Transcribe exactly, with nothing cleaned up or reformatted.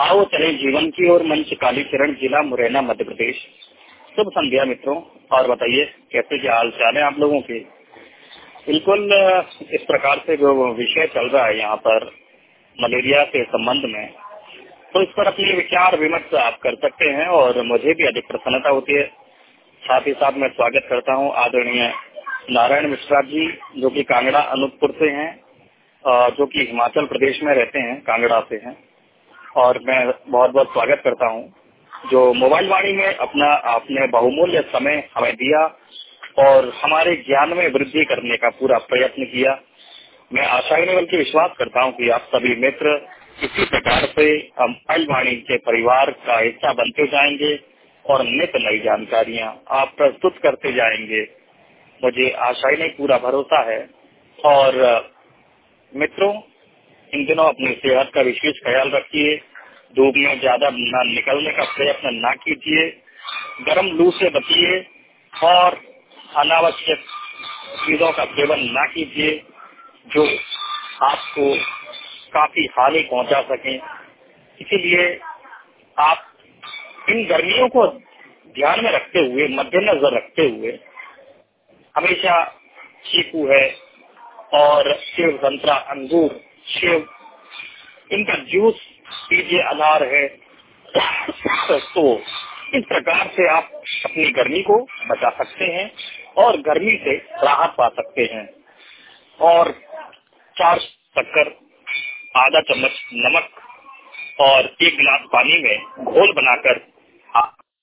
आओ चले जीवन की ओर, मंच काली किरण, जिला मुरैना, मध्य प्रदेश। शुभ संध्या मित्रों। और बताइए कैसे क्या हाल चाल है आप लोगों के। बिल्कुल इस प्रकार से जो विषय चल रहा है यहाँ पर मलेरिया के संबंध में, तो इस पर अपने विचार विमर्श आप कर सकते हैं और मुझे भी अधिक प्रसन्नता होती है। साथ ही साथ मैं स्वागत करता हूँ आदरणीय नारायण मिश्रा जी, जो कि कांगड़ा अनूपपुर से हैं, जो कि हिमाचल प्रदेश में रहते हैं, कांगड़ा से हैं। और मैं बहुत बहुत स्वागत करता हूं जो मोबाइल वाणी में अपना आपने बहुमूल्य समय हमें दिया और हमारे ज्ञान में वृद्धि करने का पूरा प्रयत्न किया। मैं आशा ही नहीं बल्कि विश्वास करता हूं कि आप सभी मित्र इसी प्रकार से मोबाइल वाणी के परिवार का हिस्सा बनते जाएंगे और नित नई जानकारियां आप प्रस्तुत करते जाएंगे। मुझे आशा ही नहीं पूरा भरोसा है। और मित्रों, इन दिनों अपनी सेहत का विशेष ख्याल रखिए। धूप में ज्यादा न निकलने का प्रयत्न न कीजिए, गर्म लू से बचिए और अनावश्यक चीजों का सेवन न कीजिए जो आपको काफी हानि पहुंचा सके। इसीलिए आप इन गर्मियों को ध्यान में रखते हुए, मद्देनजर रखते हुए, हमेशा चीकू है और सेब, संतरा, अंगूर, सेब, इनका जूस पीजिए, अनार है। तो इस प्रकार से आप अपनी गर्मी को बचा सकते हैं और गर्मी से राहत पा सकते हैं। और चार शक्कर, आधा चम्मच नमक और एक गिलास पानी में घोल बनाकर आप